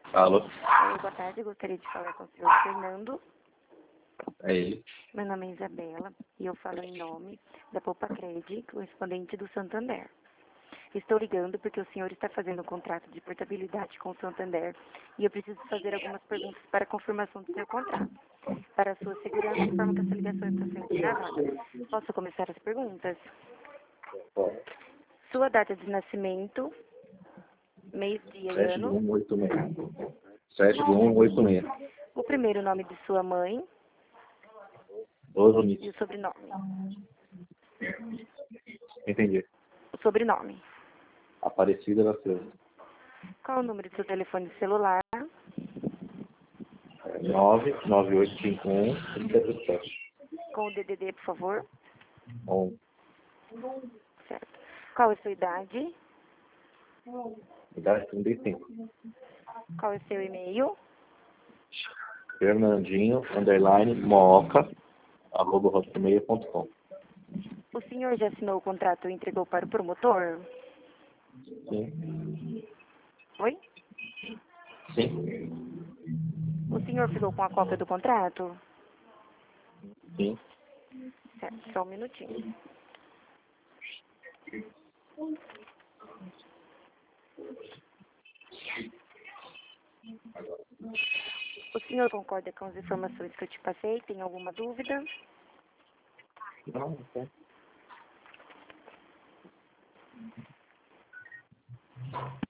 Alô? Oi, boa tarde, gostaria de falar com o senhor Fernando. É ele. Meu nome é Isabela e eu falo em nome da Poupa Cred, correspondente do Santander. Estou ligando porque o senhor está fazendo um contrato de portabilidade com o Santander e eu preciso fazer algumas perguntas para a confirmação do seu contrato. Para a sua segurança, informo que essa ligação está sendo gravada. Posso começar as perguntas? Sua data de nascimento, mês, dia e 7 de ano. 186. 7 de 186. O primeiro nome de sua mãe 12 e unidos. o sobrenome. Entendi. O sobrenome. Aparecida da Silva. Qual o número do seu telefone celular? 99851 37. Com o DDD, por favor. Bom, Certo. Qual é a sua idade? idade 35. Qual é o seu e-mail? Fernandinho, underline, mooca, @hotmail.com. O senhor já assinou o contrato e entregou para o promotor? Sim. Oi? Sim. O senhor ficou com a cópia do contrato? Sim. Certo, só um minutinho. O senhor concorda com as informações que eu te passei? Tem alguma dúvida? Não, não tem.